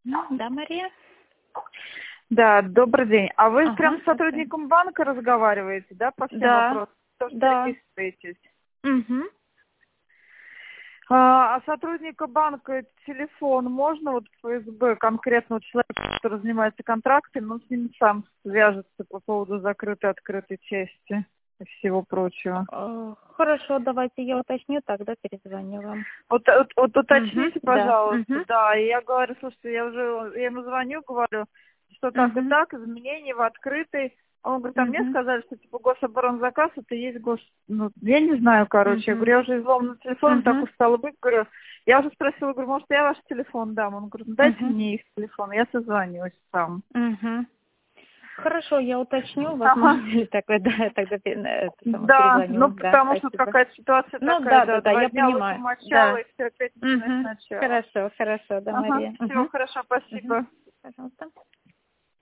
Да, Мария? Да, добрый день. А вы прям с Здравствуйте. сотрудником банка разговариваете, да, по всем Да, вопросам? Тоже да. переписываетесь. Угу. А сотрудника банка телефон можно, вот ФСБ, конкретно вот человек, который занимается контрактами, но с ним сам свяжется по поводу закрытой, открытой части и всего прочего. Хорошо, давайте я уточню, тогда перезвоню вам. Вот Угу. уточните, Да. пожалуйста, Угу. да. И я говорю, слушайте, я ему звоню, говорю, что так и Угу. так, изменения в открытой. Он говорит, а мне Угу. сказали, что типа гособоронзаказ, это есть ну, я не знаю, короче. Я Угу. говорю, я уже изломанным телефоном так Угу. устала быть, говорю, я уже спросила, говорю, может, я ваш телефон дам? Он говорит, ну, дайте Угу. мне их телефон, я созвонюсь сам. Угу. Хорошо, я уточню, Ага. возможно ли такое, да, тогда Да, перезвоню. ну Да, потому что спасибо. какая-то ситуация Ну такая, да, да, да, да, 2 я дня лучше понимаю. мочала, Да. и все опять начинать Угу. сначала. Хорошо, хорошо, да, Ага, Мария. все, Угу. хорошо, Угу. спасибо. Пожалуйста.